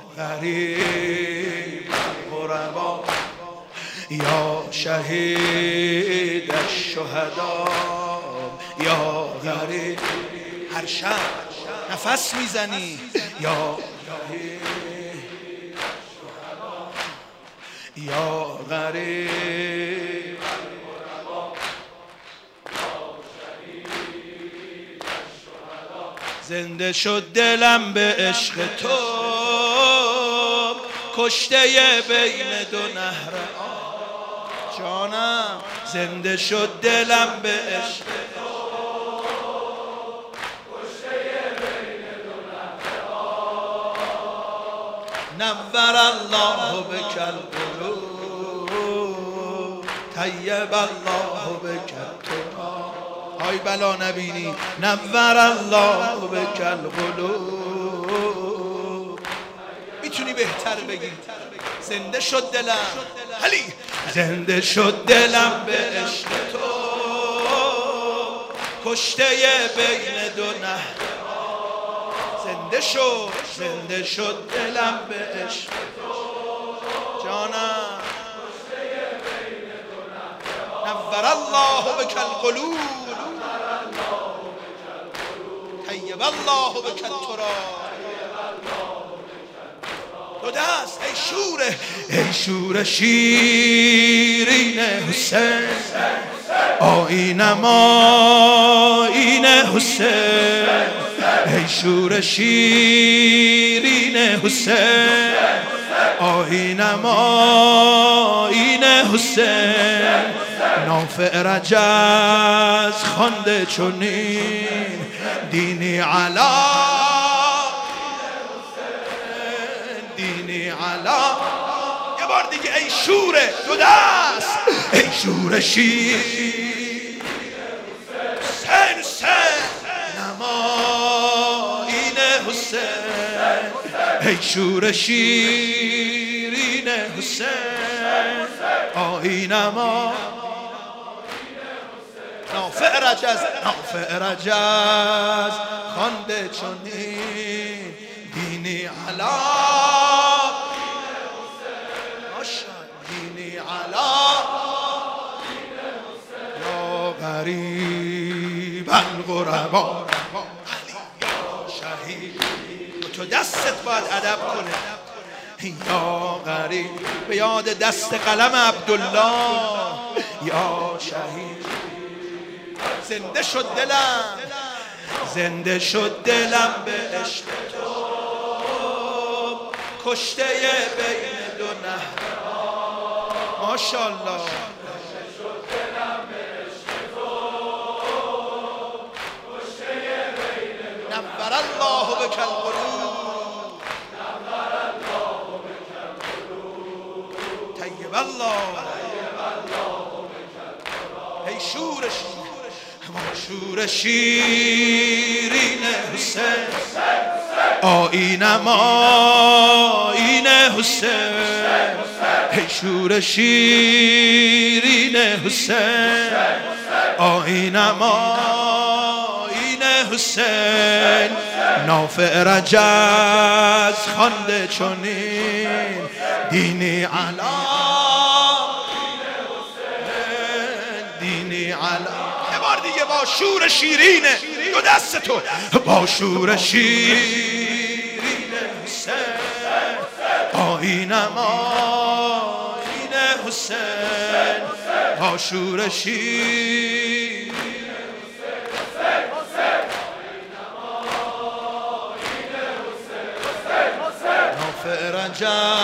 غریب الغربا یا شهید الشهدا یا غریب. هر شب نفس میزنی یا غریب یا غریب. زنده شد دلم به عشق تو، کشته بین دو نهر آب. جانم زنده شد دلم به عشق تو، کشته بین دو نهر آب. نور الله بک القلوب، طیب الله بک التراب. های بلا نبینی. نور الله بک القلوب. میتونی بهتر بگی زنده شد دلم. علی زنده شد دلم به عشق تو، کشته بین دو نهر. زنده شد دلم به عشق تو، جانم نور الله بک القلوب، طیب الله بک التراب. دو دست ای شور شیرین حسین، آیینم آیین حسین. ای شور شیرین حسین، آیینم آیین حسین. نافع رجز خوانده چنین، دینی علا دینی علا. یه بار دیگه ای شوره دو دست، ای شور شیر حسین حسین نمایین حسین. ای شور شیرین حسین، آیینم نافع رجز خوانده چنین، دینی علا دینی علا یا غریب الغربا. علی یا شهید. تو دستت باید ادب کنه. یا غریب به یاد دست قلم عبدالله. یا شهید زنده شد دلم به عشق تو، کشته بین دو نهر. ماشاءالله. زنده شد دلم به عشق تو، کشته بین دو نهر. نور الله بک القلوب، طیب الله. ای شور شیرین حسین، آیینم آیین حسین. ای شور شیرین حسین، آیینم آیین حسین. نافع رجز خوانده چنین، دینی علا دینی علا. یه بار دیگه با شور شیرینه دو دست تو، با شور شیرین حسین، آیینم آیین حسین. با شور شیرین نافع رجز